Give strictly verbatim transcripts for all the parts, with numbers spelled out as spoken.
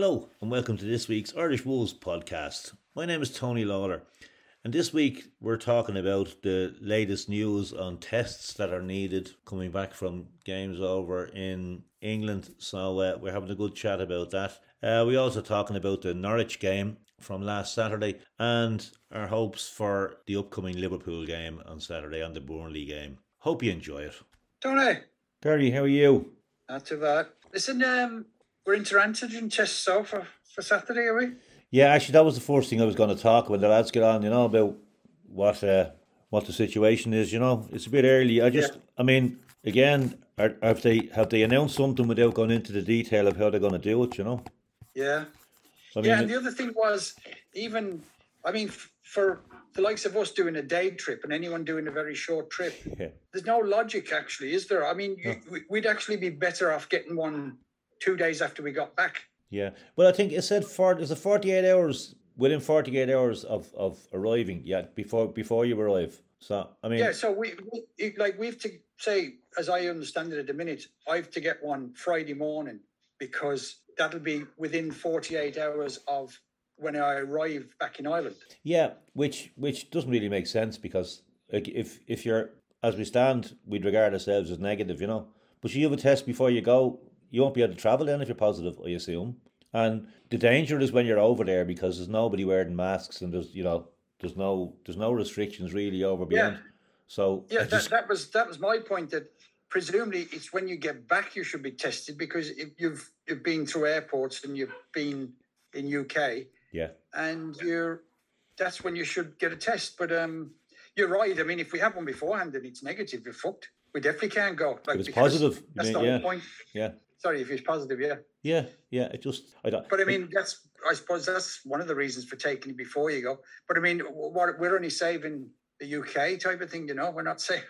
Hello and welcome to this week's Irish Wolves podcast. My name is Tony Lawler and this week we're talking about the latest news on tests that are needed coming back from games over in England. So uh, we're having a good chat about that. Uh, we're also talking about the Norwich game from last Saturday and our hopes for the upcoming Liverpool game on Saturday and the Burnley game. Hope you enjoy it. Tony. Gary, how are you? Not too bad. Listen, um, we're into antigen tests so for, for Saturday, are we? Yeah, actually, that was the first thing I was going to talk when the lads get on, you know, about what uh, what the situation is. You know, it's a bit early. I just, yeah. I mean, again, are, have they have they announced something without going into the detail of how they're going to do it? You know. Yeah. I mean, yeah, and the other thing was, even, I mean, f- for the likes of us doing a day trip and anyone doing a very short trip, yeah. there's no logic, actually, is there? I mean, no. you, we'd actually be better off getting one two days after we got back. Yeah. Well, I think it said for there's a forty-eight hours within forty-eight hours of, of arriving. Yeah, before before you arrive. So I mean. Yeah. So we, we like we've to say, as I understand it at the minute, I've to get one Friday morning because that'll be within forty-eight hours of when I arrive back in Ireland. Yeah, which which doesn't really make sense because like if if you're as we stand, we'd regard ourselves as negative, you know. But you have a test before you go. You won't be able to travel then if you're positive, I assume. And the danger is when you're over there because there's nobody wearing masks and there's you know there's no there's no restrictions really over beyond. Yeah. So yeah, just... that, that was that was my point. That presumably it's when you get back you should be tested because if you've you've been through airports and you've been in U K. Yeah. And you're that's when you should get a test. But um, you're right. I mean, if we have one beforehand and it's negative, we're fucked. We definitely can't go. Like, if it's positive, that's mean, the whole yeah. point. Yeah. Sorry, if it's positive, yeah. Yeah, yeah. It just, I don't. But I mean, that's, I suppose that's one of the reasons for taking it before you go. But I mean, what we're only saving the U K type of thing, you know. We're not saving.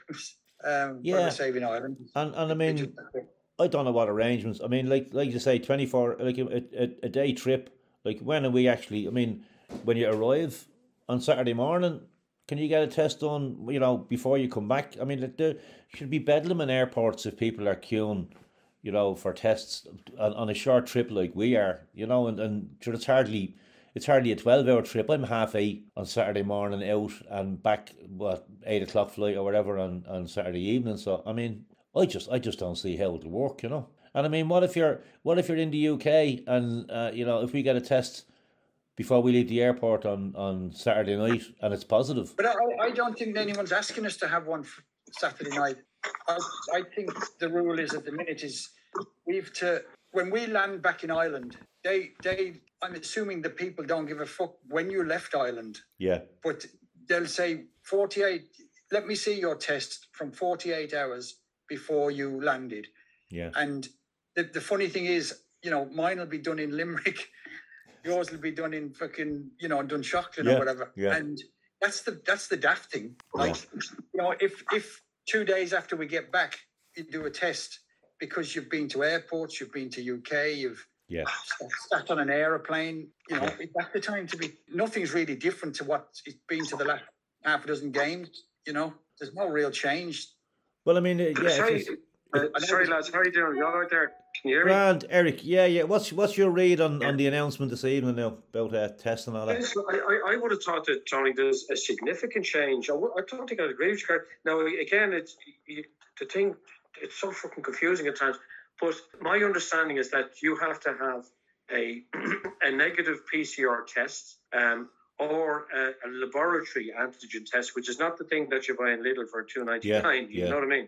Um, yeah. We're saving Ireland. And and I mean, I don't know what arrangements. I mean, like like you say, twenty-four, like a, a, a day trip. Like when are we actually? I mean, when you arrive on Saturday morning, can you get a test done? You know, before you come back. I mean, like, there should be bedlam in airports if people are queuing, you know, for tests on, on a short trip like we are. You know, and and sure, it's hardly it's hardly a twelve-hour trip. I'm half eight on Saturday morning out and back what eight o'clock flight or whatever on, on Saturday evening. So I mean, I just I just don't see how it'll work. You know. And I mean, what if you're what if you're in the U K and uh, you know if we get a test before we leave the airport on, on Saturday night and it's positive? But I, I don't think anyone's asking us to have one for Saturday night. I, I think the rule is at the minute is we've to when we land back in Ireland. They they I'm assuming the people don't give a fuck when you left Ireland. Yeah. But they'll say forty-eight. Let me see your test from forty-eight hours before you landed. Yeah. And the, the funny thing is, you know, mine will be done in Limerick. Yours will be done in fucking, you know, Dunshaughlin yeah, or whatever. Yeah. And that's the that's the daft thing. Like, yeah. you know, if if two days after we get back, you do a test because you've been to airports, you've been to U K, you've yeah. sat on an aeroplane, you know, yeah. that's the time to be. Nothing's really different to what it's been to the last half a dozen games. You know, there's no real change. Well, I mean, uh, yeah. Sorry, uh, sorry lads, how are you doing? You all right there? Can you hear me? Grand, Eric. Yeah, yeah. What's what's your read on, on the announcement this evening now about uh, testing and all that? Yes, I, I, I would have thought that, Tony, there's a significant change. I, w- I don't think I'd agree with you. Now, again, it's you, the thing. It's so fucking confusing at times. But my understanding is that you have to have a a negative P C R test um, or a, a laboratory antigen test, which is not the thing that you buy in Lidl for two ninety-nine. Yeah, you yeah. know what I mean?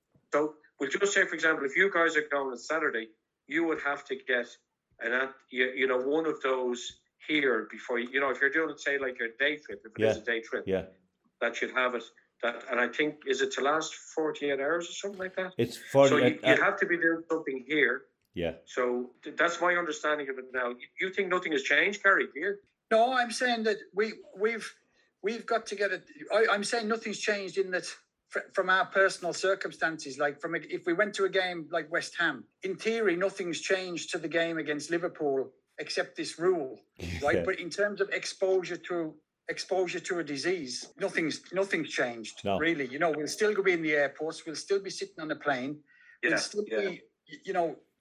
So we'll just say, for example, if you guys are going on Saturday, you would have to get an you, you know one of those here before you, you know if you're doing it, say like your day trip, if it yeah. is a day trip, yeah, that you'd have it. That and I think is it to last forty-eight hours or something like that. It's forty. So you, uh, you have to be doing something here. Yeah. So th- that's my understanding of it now. You think nothing has changed, Gary? Do you? No, I'm saying that we we've we've got to get it. I, I'm saying nothing's changed in that fr- from our personal circumstances. Like from a, if we went to a game like West Ham, in theory, nothing's changed to the game against Liverpool except this rule, right? Yeah. But in terms of exposure to exposure to a disease, nothing's nothing's changed no. really. You know, we'll still go be in the airports. We'll still be sitting on a plane. Yeah, we'll still yeah. be, you know,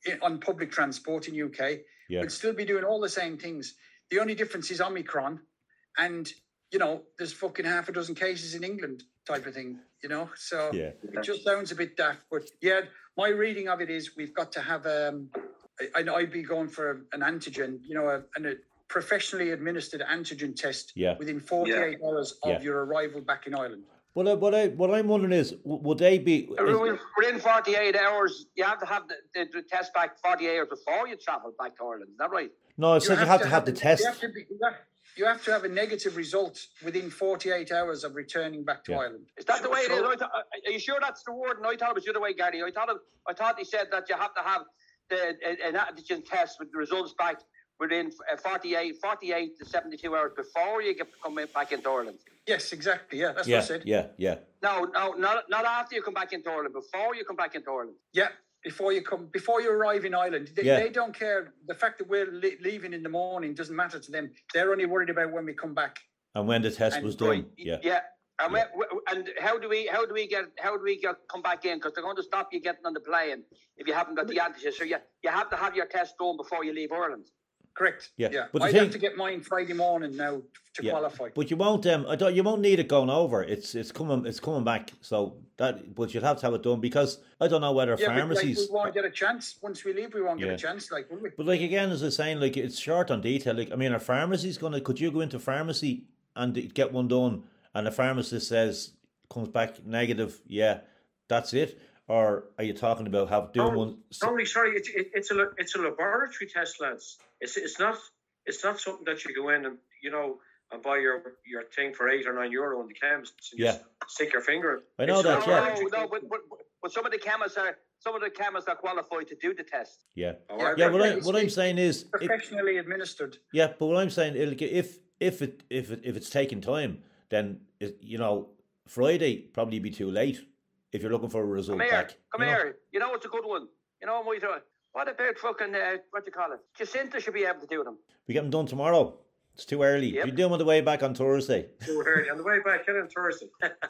in, on public transport in U K. Yeah. We'd still be doing all the same things. The only difference is Omicron, and you know, there's fucking half a dozen cases in England, type of thing. You know, so Yeah. it just sounds a bit daft. But yeah, my reading of it is we've got to have um, I, I'd be going for an antigen, you know, a, a professionally administered antigen test Yeah. within forty-eight yeah. hours of Yeah. your arrival back in Ireland. What I, what I what I'm wondering is, would they be is, within forty-eight hours? You have to have the, the, the test back forty-eight hours before you travel back to Ireland. Is that right? No, it said you have to have the test. You have to, be, you, have, you have to have a negative result within forty-eight hours of returning back to yeah. Ireland. Is that the way it is? I thought, are you sure that's the word? And I thought it was the other way, Gary. I thought it, I thought he said that you have to have the an antigen test with the results back within forty-eight, forty-eight to seventy-two hours before you get come back into Ireland. Yes, exactly. Yeah, that's yeah, what I said. Yeah, yeah. No, no, not not after you come back into Ireland. Before you come back into Ireland. Yeah, before you come, before you arrive in Ireland. They, yeah. they don't care. The fact that we're li- leaving in the morning doesn't matter to them. They're only worried about when we come back. And when the test and, was done. Right. Yeah. Yeah. And, yeah. and how do we how do we get how do we get come back in? Because they're going to stop you getting on the plane if you haven't got the antigen. So you you have to have your test done before you leave Ireland. Correct. Yeah, yeah. But I thing, have to get mine Friday morning now to yeah. qualify. But you won't. Um, I don't. You won't need it going over. It's it's coming. It's coming back. So that. But you'll have to have it done because I don't know whether yeah, pharmacies. But like, we won't get a chance once we leave. We won't yeah. get a chance. Like, will we? But like again, as I was saying, like it's short on detail. Like I mean, are pharmacies gonna? Could you go into pharmacy and get one done, and the pharmacist says comes back negative? Yeah, that's it. Or are you talking about have doing oh, one? Sorry, sorry. It's it, it's a it's a laboratory test, lads. It's it's not. It's not something that you go in and, you know, and buy your, your thing for eight or nine euro in the chemist and yeah. just stick your finger in. I know it's that, yeah. No, no, but, but, but some of the chemists are some of the chemists are qualified to do the test. Yeah. Oh, yeah, yeah what, I, what I'm saying is professionally if, administered. Yeah, but what I'm saying if if it if it if it's taking time, then it, you know, Friday probably be too late if you're looking for a result come here, back. Come you here. Know? You know it's a good one. You know what we do? What about fucking, uh, what do you call it? Jacinta should be able to do them. We get them done tomorrow. It's too early. Yep. You do them on the way back on Thursday. Too early. On the way back, get on Thursday.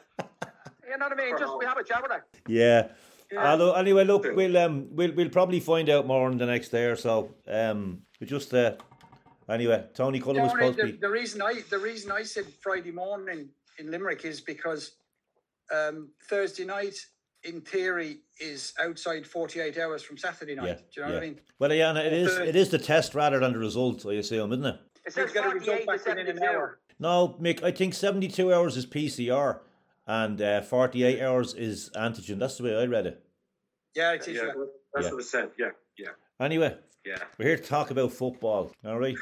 You know what I mean? Just, we have a chat with her. Yeah. yeah. Although, anyway, look, we'll um, we'll we'll probably find out more in the next day or so. Um, we just uh, anyway, Tony Cullen was supposed the, to be. The reason I the reason I said Friday morning in Limerick is because um, Thursday night, in theory, is outside forty-eight hours from Saturday night. Yeah, Do you know yeah. what I mean? Well, yeah, it is. It is the test rather than the result, I assume, isn't it? It says get a result back within an hour. No, Mick, I think seventy-two hours is P C R and uh, forty-eight hours is antigen. That's the way I read it. Yeah, it is. Yeah, yeah. that's yeah. what it said. Yeah, yeah. Anyway. Yeah. We're here to talk about football, all right?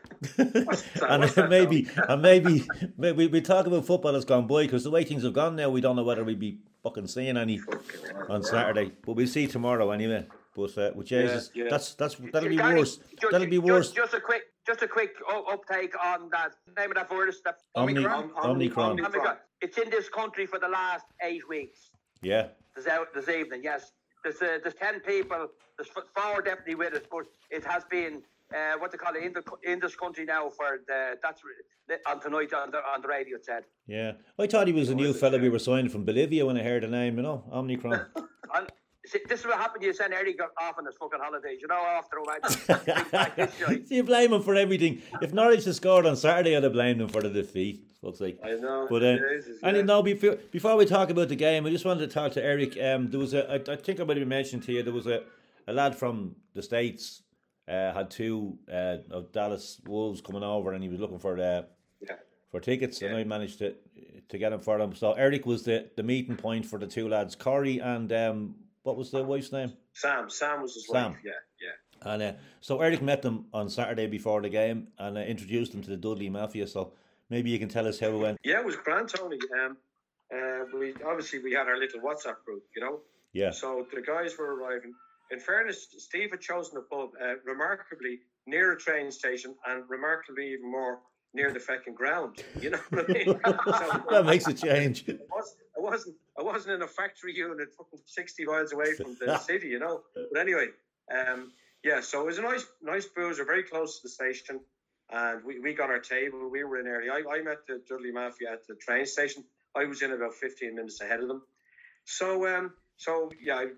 and maybe, and maybe, maybe we talk about football that's gone by because the way things have gone now, we don't know whether we'll be fucking seeing any on Saturday, but we'll see tomorrow anyway. But uh, with Jesus, yeah, yeah. that's that's that'll be Gary, worse. Just, that'll be worse. Just, just a quick, just a quick uptake on that name of that virus. That Omicron. Omicron. Omicron. Omicron. It's in this country for the last eight weeks. Yeah. This out this evening, yes. There's uh, there's ten people. There's four definitely with us, but it has been uh, what they call it in the in this country now for the that's on tonight on the on the radio. It said. Yeah, I thought he was a new fella we were signing from Bolivia when I heard the name. You know, Omicron. and, see, this is what happened. You send Eric off on his fucking holidays. You know, after a while. You blame him for everything. If Norwich had scored on Saturday, I'd have blamed him for the defeat. Looks like. I know. But uh, and you know, before before we talk about the game, I just wanted to talk to Eric. Um, there was a, I, I think I might have mentioned to you, there was a, a lad from the States, uh, had two uh, of Dallas Wolves coming over, and he was looking for uh, yeah. for tickets, yeah. and I managed to to get him for them. So Eric was the, the meeting point for the two lads, Corey and um, what was the wife's name? Sam. Sam was his Sam. wife. Yeah, yeah. And uh, so Eric met them on Saturday before the game and uh, introduced them to the Dudley Mafia. So maybe you can tell us how it went. Yeah, it was grand, Tony. Um, uh, we obviously we had our little WhatsApp group, you know. Yeah. So the guys were arriving. In fairness, Steve had chosen a pub uh, remarkably near a train station and remarkably even more near the fecking ground. You know what I mean? So, that makes a change. I wasn't, I wasn't, I wasn't in a factory unit fucking sixty miles away from the city, you know. But anyway, um, yeah. So it was a nice, nice booze. We're very close to the station. And we, we got our table. We were in early. I, I met the Dudley Mafia at the train station. I was in about fifteen minutes ahead of them. So, um, so yeah, I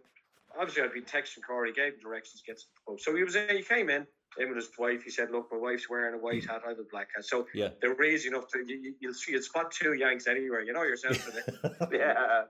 obviously I'd been texting Corey, gave him directions, get to the pub. So he was in, he came in, him and his wife. He said, "Look, my wife's wearing a white hat, I have a black hat." So yeah. they're easy enough to you, you'll see you'll spot two Yanks anywhere. You know yourself. Yeah.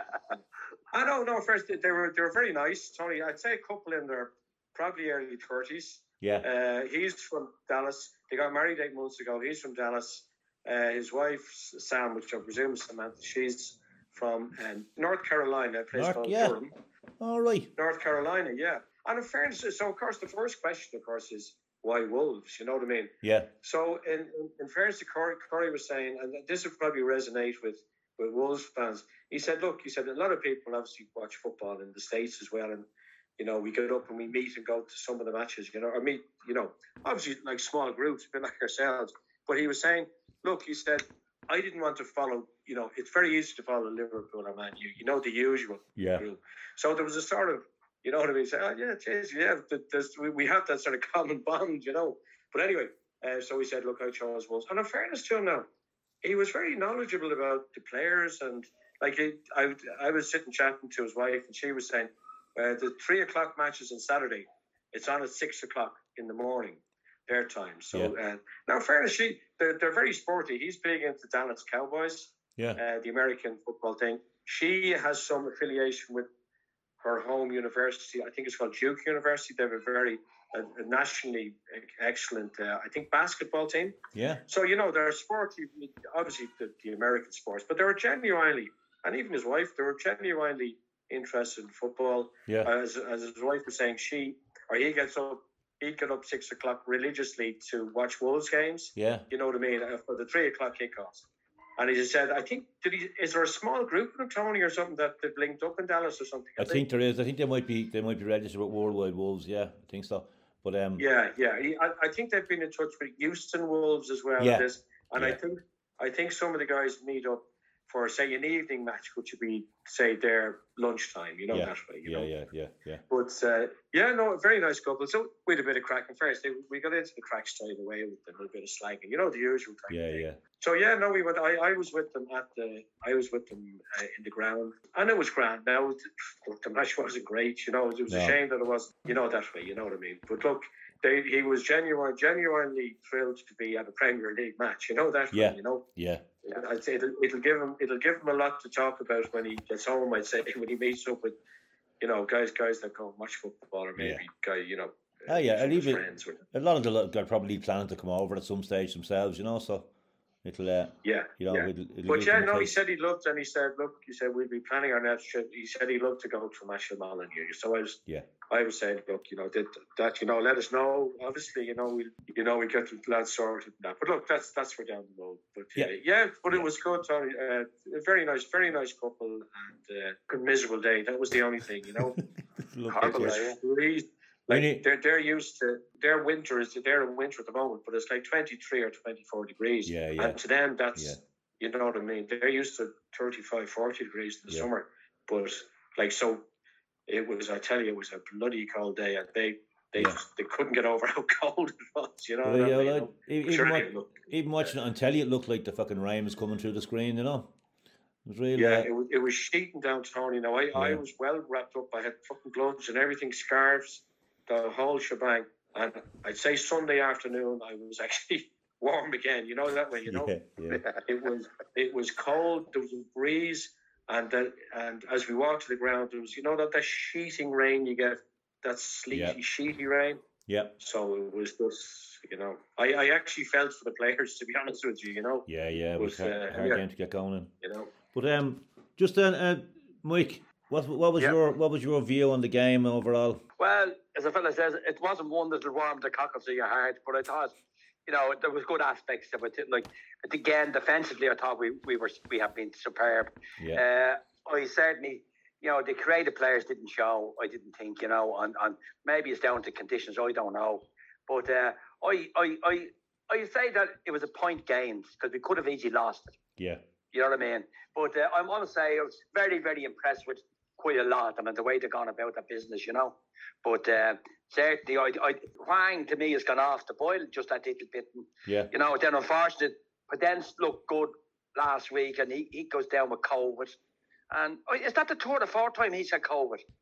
I don't know. First, they were they were very nice, Tony. I'd say a couple in their probably early thirties. Yeah. Uh, he's from Dallas. They got married eight months ago. He's from Dallas. Uh, his wife Sam, which I presume is Samantha, she's from um, North Carolina, a place North, called yeah. Durham. All right. North Carolina, yeah. And in fairness, so of course the first question, of course, is why Wolves? You know what I mean? Yeah. So in in, in fairness to Corey, Corey was saying, and this would probably resonate with, with Wolves fans. He said, look, he said a lot of people obviously watch football in the States as well, and you know we get up and we meet and go to some of the matches, you know, or meet, you know, obviously like small groups, a bit like ourselves. But he was saying, look, he said, I didn't want to follow, you know, it's very easy to follow Liverpool or Man U, you know, the usual Yeah. group. So there was a sort of, you know what I mean? Say, oh, yeah, geez, yeah, there's, we have that sort of common bond, you know. But anyway, uh, so he said, look, I chose Wolves. And in fairness to him now, he was very knowledgeable about the players. And like, he, I, I was sitting chatting to his wife, and she was saying, uh, the three o'clock matches on Saturday, it's on at six o'clock in the morning, their time. So Yeah. uh, now, in fairness, she, they're, they're very sporty. He's big into Dallas Cowboys, Yeah. uh, the American football thing. She has some affiliation with her home university. I think it's called Duke University. They have a very a, a nationally excellent, uh, I think, basketball team. Yeah. So, you know, they're sports, obviously the, the American sports, but they were genuinely, and even his wife, they were genuinely interested in football. Yeah. As, as his wife was saying, she, or he gets up, he'd get up six o'clock religiously to watch Wolves games. Yeah. You know what I mean? For the three o'clock kickoffs. And he just said, I think, did he, is there a small group of Tony or something that they've linked up in Dallas or something? I think there is. I think they might be. They might be registered with Worldwide Wolves. Yeah, I think so. But um. Yeah, yeah. He, I, I think they've been in touch with Houston Wolves as well. Yeah. This, and Yeah. I think, I think some of the guys meet up for, say, an evening match, which would be, say, their lunchtime. You know, Yeah. that way. You Yeah, know? yeah, yeah, yeah. But uh, yeah, no, very nice couple. So we had a bit of crack. And first, they, we got into the crack straight away with a little bit of slagging. You know, the usual type Yeah, of thing. yeah. So yeah, no, we went. I, I was with them at the. I was with them uh, in the ground, and it was grand. Now the match wasn't great, you know. It was No. a shame that it wasn't, you know, that way. You know what I mean? But look, they, he was genuine, genuinely thrilled to be at a Premier League match. You know that Yeah. way. You know. Yeah. I'd say it'll, it'll give him. It'll give him a lot to talk about when he gets home. I'd say when he meets up with, you know, guys, guys that go and watch football, or maybe Yeah. guy, you know. Ah, yeah, some and of his even friends with him. a lot of them are probably planning to come over at some stage themselves. You know, so it'll. Uh, Yeah, you know, yeah. it'll, it'll But give yeah, them a no, he taste. said he loved, and he said, look, he said we'll be planning our next trip. He said he loved to go to Mashal Molyneux. So I was, Yeah. I was saying, look, you know, that, that you know, let us know. Obviously, you know, we, you know, we get the lads sorted. And that. But look, that's that's for down the road. But Yeah. uh, yeah, but Yeah. it was good, Tony. Uh, a very nice, very nice couple, and uh, a miserable day. That was the only thing, you know. Look, Horrible. it's- It was freezing. When Like you- they're they're used to their winter is they're in winter at the moment, but it's like twenty three or twenty four degrees. Yeah, yeah. And to them, that's Yeah. you know what I mean. They're used to thirty-five, forty degrees in the Yeah. summer, but like so, it was. I tell you, it was a bloody cold day, and they they Yeah. just, they couldn't get over how cold it was. You know, Well, that yeah, way, you well, know. e- even, Sure, wa- it looked- even watching it on telly, it looked like the fucking rain was coming through the screen. You know, it was really. yeah, uh, it was, it was sheeting down, Tony. Now I, I Yeah. was well wrapped up. I had fucking gloves and everything, scarves, the whole shebang. And I'd say Sunday afternoon, I was actually warm again. You know that way. You know, yeah, yeah, it was it was cold. There was a breeze, and uh, and as we walked to the ground, there was you know that that sheeting rain you get, that sleety, Yeah. sheety rain. yeah, So it was just you know, I, I actually felt for the players, to be honest with you. You know, yeah, yeah. It was But, hard, uh, hard yeah. game to get going in. you know. But um, just then, uh, Mike, what what was Yeah. your what was your view on the game overall? Well, as a fella says, it wasn't one that'll warm the cockles of your heart, but I thought, you know, there was good aspects of it. Like, again, defensively, I thought we, we were we have been superb. Yeah, Uh, I certainly, you know, the creative players didn't show. I didn't think, you know, and, and maybe it's down to conditions. I don't know, but uh, I I I I say that it was a point gained because we could have easily lost it. yeah, You know what I mean? But uh, I want to say I was very, very impressed with quite a lot. I mean, the way they've gone about that business, you know. But uh, certainly, I, I, Hwang to me has gone off the boil just that little bit. And, yeah, you know, then unfortunately, Podence looked good last week and he, he goes down with COVID. And oh, is that the third or fourth time he's had COVID?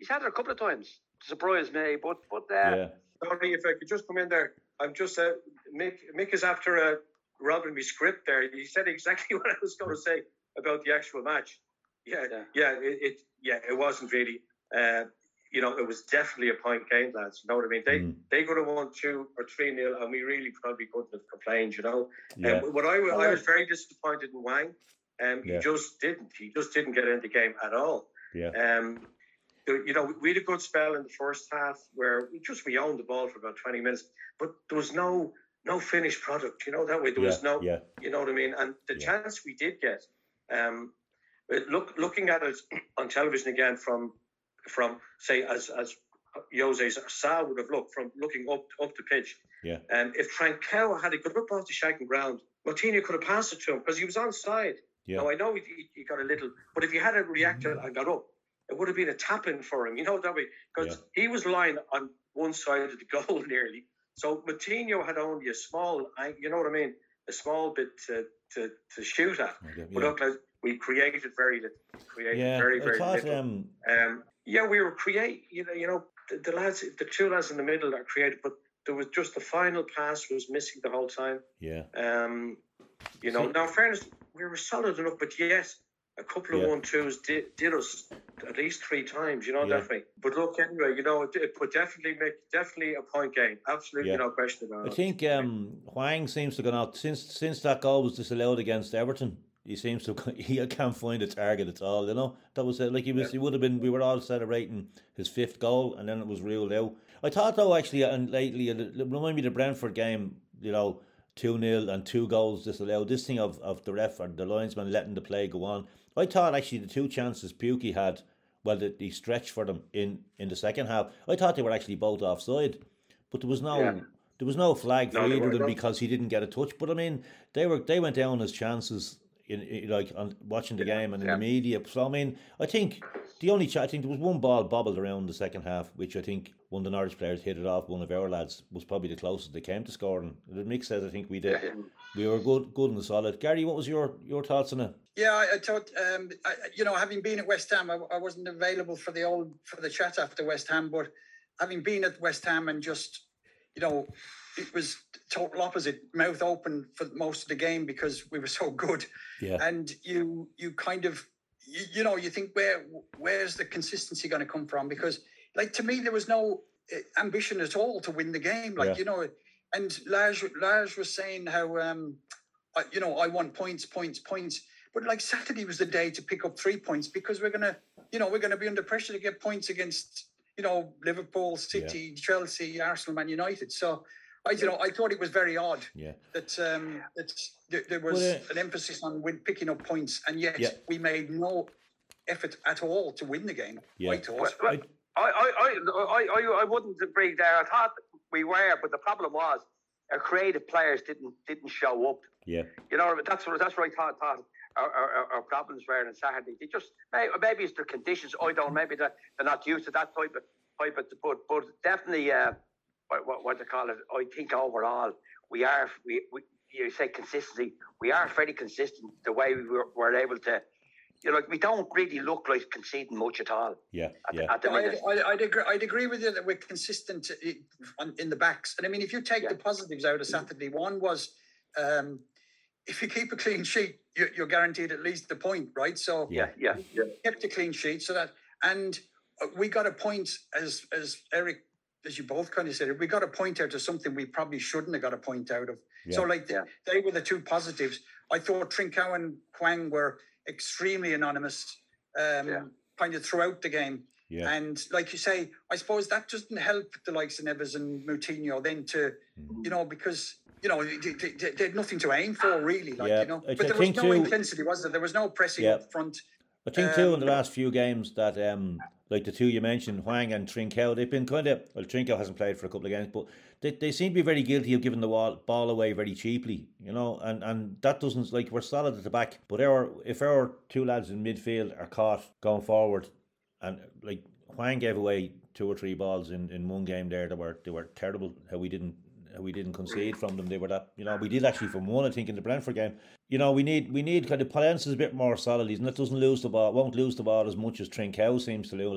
he's had it a couple of times to surprise me. But but uh, yeah. Sorry, if I could just come in there. I'm just uh, Mick. Mick is after uh, robbing me script there. He said exactly what I was going to say about the actual match. Yeah, yeah, yeah it, it yeah, it wasn't really. Uh, you know, it was definitely a point game, lads. You know what I mean? They mm. they could have won two or three nil, and we really probably couldn't have complained. You know, yeah. Um, what I I was very disappointed in Wang. Um, yeah. He just didn't. He just didn't get in the game at all. Yeah. Um, you know, we had a good spell in the first half where we just we owned the ball for about twenty minutes, but there was no no finished product. You know that way. There yeah. was no. Yeah. You know what I mean? And the yeah. chance we did get, um, look looking at it on television again from. From say as as Jose Sa would have looked from looking up up the pitch. Yeah. And um, if Trincao had got up off the shagging ground, Moutinho could have passed it to him because he was onside. Yeah. Now I know he, he got a little, but if he had reacted and got up, it would have been a tap in for him. You know that way because yeah. he was lying on one side of the goal nearly. So Moutinho had only a small, you know what I mean, a small bit to to, to shoot at. Okay, yeah. But look, we created very little. Created yeah, very very I thought, little. Um, um, Yeah, we were create. You know, you know, the, the lads, the two lads in the middle are creative, but there was just the final pass was missing the whole time. Yeah. Um, you know, now in fairness, we were solid enough, but yes, a couple of yeah. one twos did, did us at least three times. You know, yeah. definitely. But look, anyway, you know, it, it would definitely make definitely a point game. Absolutely, yeah. no question about I it. I think um, Hwang seems to have gone out since since that goal was disallowed against Everton. He seems to he can't find a target at all. You know that was uh, like he was. Yeah. He would have been. We were all celebrating his fifth goal, and then it was ruled out. I thought though actually, and lately, it reminded me of the Brentford game. You know, two nil and two goals disallowed. This thing of, of the ref or the linesman letting the play go on. I thought actually the two chances Pukki had, well, that he stretched for them in, in the second half. I thought they were actually both offside, but there was no. Yeah. There was no flag for no, either of them because he didn't get a touch. But I mean, they were they went down as chances. In, in like on watching the game and in yeah. the media, so I mean, I think the only ch- I think there was one ball bobbled around the second half, which I think one of the Norwich players hit it off. One of our lads was probably the closest they came to scoring. The Mick says I think we did. Yeah. We were good, good and solid. Gary, what was your, your thoughts on it? Yeah, I, I thought um, I, you know, having been at West Ham, I, I wasn't available for the old for the chat after West Ham, but having been at West Ham and just you know. It was total opposite, mouth open for most of the game because we were so good. Yeah. And you you kind of, you, you know, you think, where where's the consistency going to come from? Because, like, to me, there was no ambition at all to win the game. Like, yeah. you know, and Lars, Lars was saying how, um, I, you know, I want points, points, points. But, like, Saturday was the day to pick up three points because we're going to, you know, we're going to be under pressure to get points against, you know, Liverpool, City, yeah. Chelsea, Arsenal, Man United. So, I, you know, I thought it was very odd yeah. that um, that there, there was well, uh, an emphasis on win, picking up points, and yet yeah. we made no effort at all to win the game. Yeah. I thought. Well, I, I, I, I, I wouldn't agree there. I thought we were, but the problem was our creative players didn't didn't show up. Yeah, you know, that's what that's what I thought. thought our, our, our problems were on Saturday. They just maybe, maybe it's their conditions. I don't. Maybe they're, they're not used to that type of type of. But but definitely. Uh, What, what to call it? I think overall we are. We, we you say consistency. We are fairly consistent the way we were, were able to. You know, we don't really look like conceding much at all. Yeah, at, yeah. At the minute. I, I, I'd agree. I'd agree with you that we're consistent in, in the backs. And I mean, if you take yeah. the positives out of Saturday, one was um, if you keep a clean sheet, you're, you're guaranteed at least the point, right? So yeah, yeah, yeah. kept a clean sheet, so that and we got a point as as Eric. As you both kind of said, we got to point out to something we probably shouldn't have got to point out of. Yeah. So, like, yeah. they were the two positives. I thought Trincao and Hwang were extremely anonymous, um, yeah. kind of throughout the game. Yeah. And, like you say, I suppose that doesn't help the likes of Neves and Moutinho then to, mm. you know, because, you know, they, they, they had nothing to aim for, really. Like, yeah. you know, I but there was no too, intensity, was there? There was no pressing yeah. up front. I think, um, too, in the last few games that, um, like the two you mentioned, Hwang and Trincao, they've been kind of, well, Trincao hasn't played for a couple of games, but they, they seem to be very guilty of giving the ball, ball away very cheaply, you know, and, and that doesn't, like, we're solid at the back, but our if our two lads in midfield are caught going forward, and, like, Hwang gave away two or three balls in, in one game there that were, they were terrible, how we didn't we didn't concede from them. They were that, you know, we did actually from one, I think, in the Brentford game. You know, we need we need kind of Palencia is a bit more solid, and it doesn't lose the ball, won't lose the ball as much as Trincao seems to lose.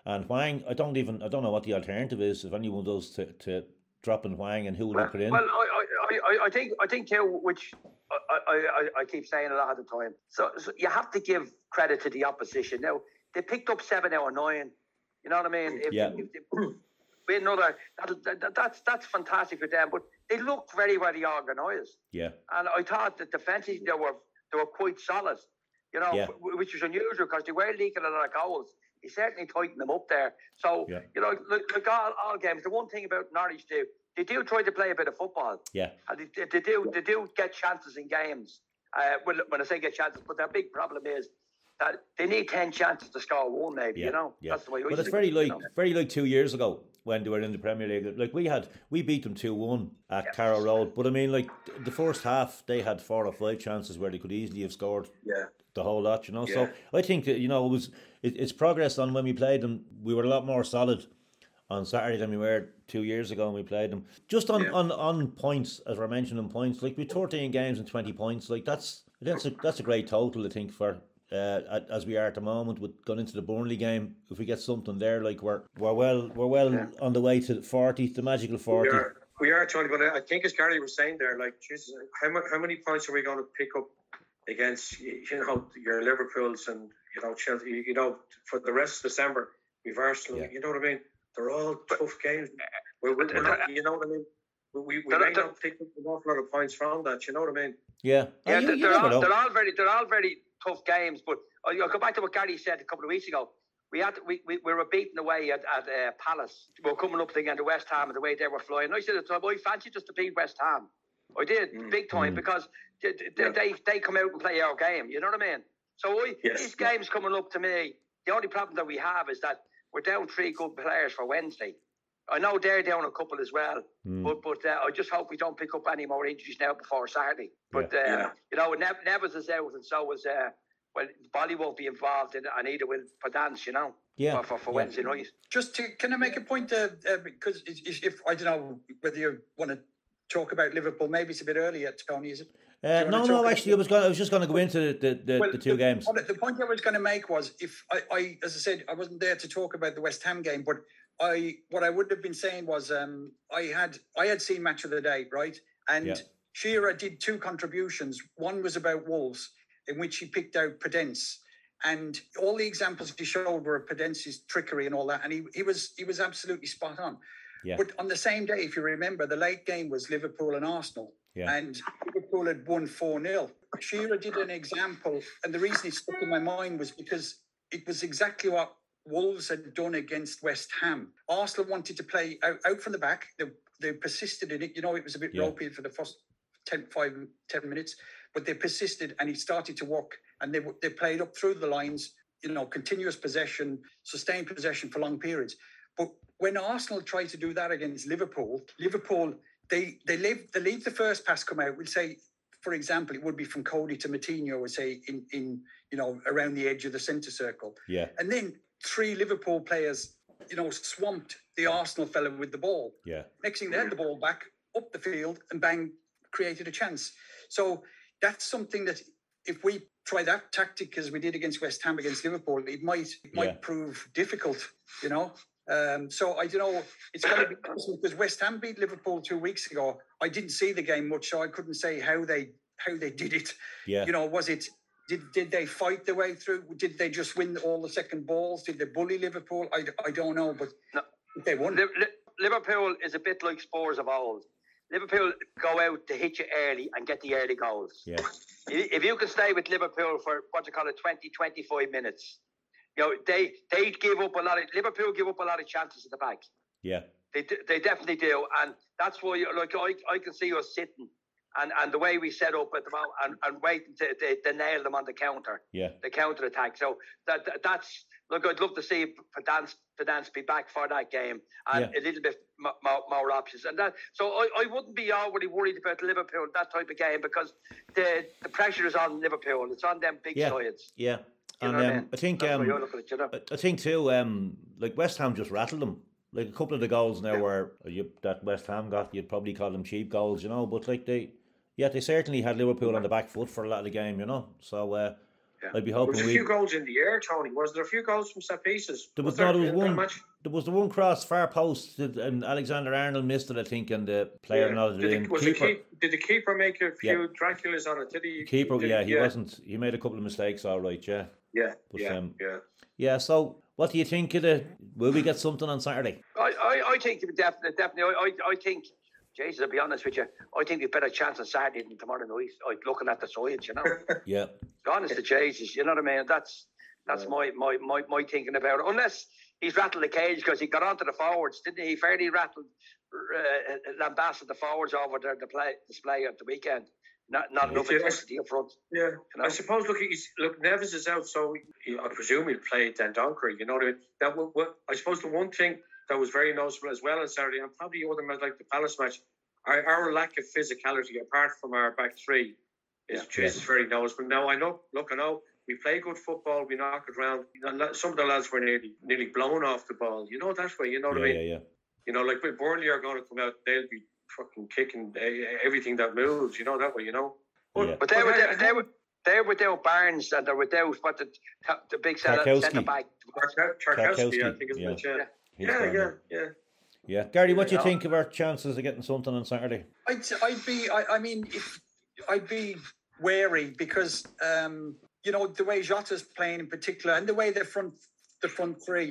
And Hwang, I don't even I don't know what the alternative is if anyone does to, to dropping Hwang and who will Well, they put in. well I, I, I, I think I think too, which I, I, I, I keep saying a lot of the time. So, so you have to give credit to the opposition. Now they picked up seven out of nine. You know what I mean? If, Yeah. if they win another, that, that, that's that's fantastic for them. But they look very very organised. Yeah. And I thought that defensively they were they were quite solid. You know, Yeah. which was unusual because they were leaking a lot of goals. He certainly tightened them up there. So, Yeah. you know, look, look all, all games. The one thing about Norwich do, they do try to play a bit of football. Yeah. And they, they do they do get chances in games. Uh, when, when I say get chances, but their big problem is that they need ten chances to score one, maybe, Yeah, you know. yeah. That's the way But I it's see very it, like you know. very like two years ago when they were in the Premier League. Like we had, we beat them two one at Carrow Road. But I mean, like the first half, they had four or five chances where they could easily have scored Yeah. the whole lot. You know, Yeah. so I think that, you know, it was it, it's progress on when we played them. We were a lot more solid on Saturday than we were two years ago when we played them. Just on, Yeah. on, on points, as we're mentioning points, like we thirteen games and twenty points. Like that's that's a that's a great total, I think, for. Uh, as we are at the moment, with going into the Burnley game, if we get something there, like we're we're well we're well Yeah. on the way to forty, the magical forty. We are, we are Tony, but I think as Gary was saying there, like, Jesus, how, mu- how many points are we going to pick up against, you know, your Liverpools and, you know, Chelsea, you know, for the rest of December, we've Arsenal, Yeah. you know what I mean? They're all tough games. We're, we're, we're not, you know what I mean? We, we, we They're- may they're- not pick up an awful lot of points from that, you know what I mean? Yeah, oh, Yeah, you, they're, you they're, never all, know. they're all very they're all very tough games. But I'll I'll go back to what Gary said a couple of weeks ago. We had we, we, we were beaten away at, at uh, Palace. We were coming up against West Ham and the way they were flying. I said to them, I fancy just to beat West Ham. I did, Mm. big time, Mm. because they, they, Yeah. they they come out and play our game. You know what I mean? So I, Yes. these games coming up to me, the only problem that we have is that we're down three good players for Wednesday. I know they're down a couple as well, Mm. but but uh, I just hope we don't pick up any more injuries now before Saturday. But Yeah. uh, Yeah. you know, Nev- Neves is out, and so is uh, well, Bolly won't be involved in it, and neither will Padance, you know, Yeah, for, for, for yeah. Wednesday night. Just to, can I make a point? Uh, uh, because if, if I don't know whether you want to talk about Liverpool, maybe it's a bit early yet, Tony. Is it? Uh, Do you no, wanna no. talk Actually, I was going. I was just going to go into the the, the, Well, the two games. The point I was going to make was, if I, I, as I said, I wasn't there to talk about the West Ham game, but I, what I would have been saying was, um, I had, I had seen Match of the Day, right, and Yeah. Shearer did two contributions. One was about Wolves, in which he picked out Podence, and all the examples he showed were Podence's trickery and all that, and he, he was, he was absolutely spot on. Yeah. But on the same day, if you remember, the late game was Liverpool and Arsenal. Yeah. And Liverpool had won four nil. Shearer did an example, and the reason it stuck in my mind was because it was exactly what Wolves had done against West Ham. Arsenal wanted to play out, out from the back. They, they persisted in it. You know, it was a bit Yeah. ropey for the first ten, five, ten minutes, but they persisted, and it started to work. And they they played up through the lines, you know, continuous possession, sustained possession for long periods. But when Arsenal tried to do that against Liverpool, Liverpool, they they leave they leave the first pass come out. We'll say, for example, it would be from Cody to Moutinho, would say in in you know around the edge of the centre circle, Yeah, and then three Liverpool players, you know, swamped the Arsenal fella with the ball. yeah, Next thing they had the ball back up the field and bang, created a chance. So that's something that if we try that tactic as we did against West Ham against Liverpool, it might it might Yeah. prove difficult, you know. Um, so I don't know. It's going to be possible because West Ham beat Liverpool two weeks ago. I didn't see the game much, so I couldn't say how they how they did it. yeah. You know, was it did did they fight their way through? Did they just win all the second balls? Did they bully Liverpool? I, I don't know, but No. they won. Li- Li- Liverpool is a bit like Spurs of old. Liverpool go out to hit you early and get the early goals. Yeah, I- If you can stay with Liverpool for what you call it, twenty, twenty-five minutes, you know, they they give up a lot of, Liverpool give up a lot of chances at the back. yeah, They d- they definitely do, and that's why, like, I, I can see us sitting, and, and the way we set up at the moment, and, and waiting to, to, to nail them on the counter, yeah, the counter attack. So that, that that's look, I'd love to see Podence Podence be back for that game and Yeah. a little bit more, more, more options, and that. So I, I wouldn't be already worried about Liverpool that type of game because the the pressure is on Liverpool. It's on them big Yeah. sides. yeah. You And know what I um, mean? I think That's um, the way I look at it, you know? I- I think too, um, like West Ham just rattled them. Like a couple of the goals now Yeah. were you, that West Ham got, you'd probably call them cheap goals, you know. But like they, yeah, they certainly had Liverpool on the back foot for a lot of the game, you know. So uh, Yeah. I'd be there hoping was a we. few goals in the air, Tony. Was there a few goals from set pieces? There was, was there, no, there was one. Match? There was the one cross far post, and Alexander Arnold missed it, I think, and the player yeah. nodded did in. The, was keeper, the keep, did the keeper make a few yeah. Draculas on it? Did he? The keeper, did, yeah, he yeah. wasn't. He made a couple of mistakes, all right, yeah. Yeah, but, yeah, um, yeah. Yeah. So, what do you think of the? Will we get something on Saturday? I, I, I think definitely, definitely. I, I, I think. Jesus, I'll be honest with you. I think we've better chance on Saturday than tomorrow night. Like looking at the sides, you know. Yeah. Honest to Jesus, you know what I mean. That's that's yeah. my, my my my thinking about it. Unless he's rattled the cage because he got onto the forwards, didn't he? He fairly rattled, uh, lambasted the forwards over their the play, display at the weekend. Not not enough intensity up front. Yeah, you know? I suppose. Look, he's, look, Neves is out, so he, I presume he'll play Dendoncker. You know what I mean? That what, what I suppose the one thing that was very noticeable as well on Saturday, and probably other matches like the Palace match, our, our lack of physicality, apart from our back three, is yeah. is very noticeable. Now I know, look, I know we play good football, we knock it around. Some of the lads were nearly nearly blown off the ball. You know that way. You know what yeah, I mean? Yeah, yeah. You know, like Burnley are going to come out, they'll be fucking kicking everything that moves. You know that way. You know. But, yeah. but they were they, they were they were without Barnes and they were without what the the big centre back. Tarkowski, I think is yeah. Yeah. Yeah, yeah, yeah. Yeah, Gary, what do you think of our chances of getting something on Saturday? I'd, I'd be, I, I mean, if I'd be wary because um, you know the way Jota's playing in particular, and the way the front, the front three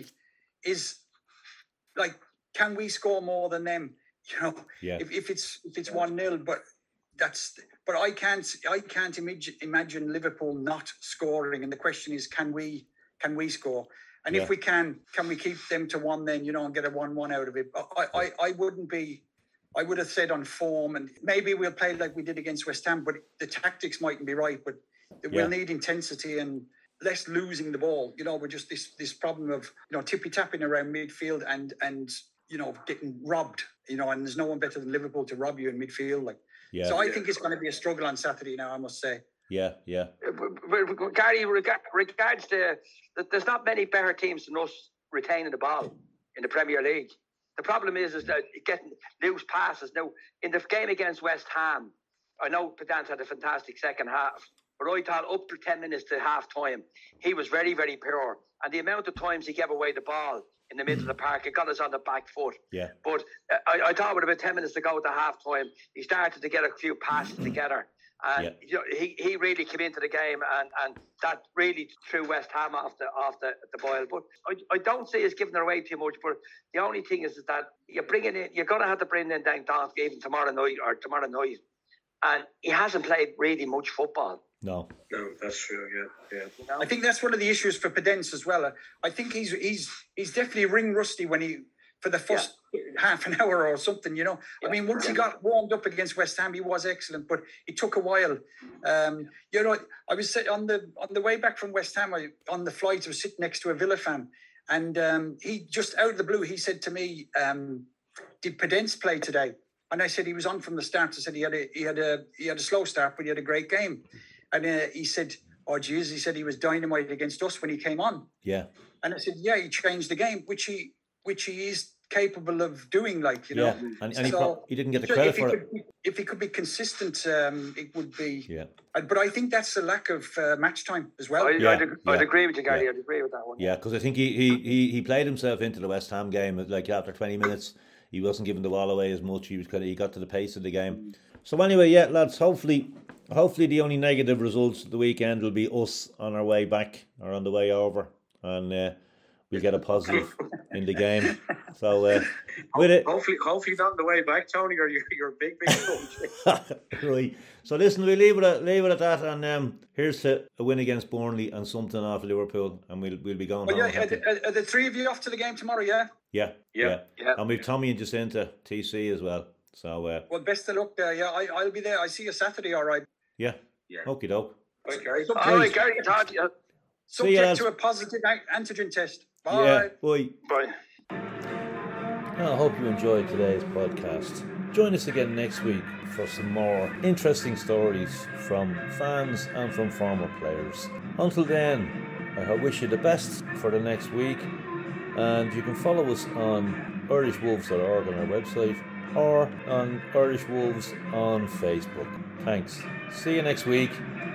is like, can we score more than them? You know, yeah. if, if it's if it's one nil, but that's, but I can't, I can't imagine imagine Liverpool not scoring, and the question is, can we, can we score? And yeah. if we can, can we keep them to one then, you know, and get a one-one out of it? I, I, I wouldn't be, I would have said on form, and maybe we'll play like we did against West Ham, but the tactics mightn't be right. But we'll yeah. need intensity and less losing the ball. You know, we're just this this problem of, you know, tippy-tapping around midfield and, and you know, getting robbed, you know, and there's no one better than Liverpool to rob you in midfield. Like, yeah. So I yeah. think it's going to be a struggle on Saturday now, I must say. Yeah, yeah. Gary, regards to, there's not many better teams than us retaining the ball in the Premier League. The problem is, is that getting loose passes. Now, in the game against West Ham, I know Pedance had a fantastic second half, but I thought up to ten minutes to half time, he was very, very poor. And the amount of times he gave away the ball in the middle of the park, it got us on the back foot. Yeah. But I, I thought with about ten minutes to go to half time, he started to get a few passes together. And yeah. you know, he, he really came into the game, and, and that really threw West Ham off the off the, the boil. But I, I don't see us giving it away too much. But the only thing is, is that you're bringing in, you're going to have to bring in Dendoncker even tomorrow night or tomorrow night, and he hasn't played really much football. No, no, that's true. Yeah, yeah. You know? I think that's one of the issues for Pedence as well. I think he's he's he's definitely ring rusty when he. For the first yeah. half an hour or something, you know. Yeah. I mean, once he got warmed up against West Ham, he was excellent, but it took a while. Um, you know, I was on the on the way back from West Ham, I, on the flight, I was sitting next to a Villa fan, and um, he just out of the blue, he said to me, um, "Did Pedence play today?" And I said he was on from the start. I said he had a he had a he had a slow start, but he had a great game. And uh, he said, "Oh, geez," he said he was dynamite against us when he came on. Yeah. And I said, "Yeah, he changed the game," which he. which he is capable of doing, like, you know. Yeah, and, and so, he, pro- he didn't get the credit for could, it. If he could be consistent, um, it would be... Yeah. But I think that's a lack of uh, match time as well. I, yeah, I'd, yeah. I'd agree with you, Gary. Yeah. I'd agree with that one. Yeah, because I think he, he, he, he played himself into the West Ham game. Like, after twenty minutes, he wasn't giving the ball away as much. He was kind of, he got to the pace of the game. So anyway, yeah, lads, hopefully... Hopefully the only negative results of the weekend will be us on our way back or on the way over, and uh, we'll get a positive in the game. So uh, with it, hopefully, hopefully not on the way back, Tony, or you're you're a big big coach. Right. So listen, we'll leave it at leave it at that, and um, here's to a win against Burnley and something off Liverpool, and we'll we'll be going. Well, home yeah, are the, are the three of you off to the game tomorrow? Yeah. Yeah. Yeah. Yeah. yeah. And we've Tommy and Jacinta T C as well. So uh, well, best of luck there. Yeah, I I'll be there. I see you Saturday. All right. Yeah. Yeah. Okie doke. Bye, Gary. All right, Gary. Talk to you. Subject to a positive antigen test. Bye. Yeah. Bye. Bye. Well, I hope you enjoyed today's podcast. Join us again next week for some more interesting stories from fans and from former players. Until then, I wish you the best for the next week, and you can follow us on irish wolves dot org on our website or on Irish Wolves on Facebook. Thanks. See you next week.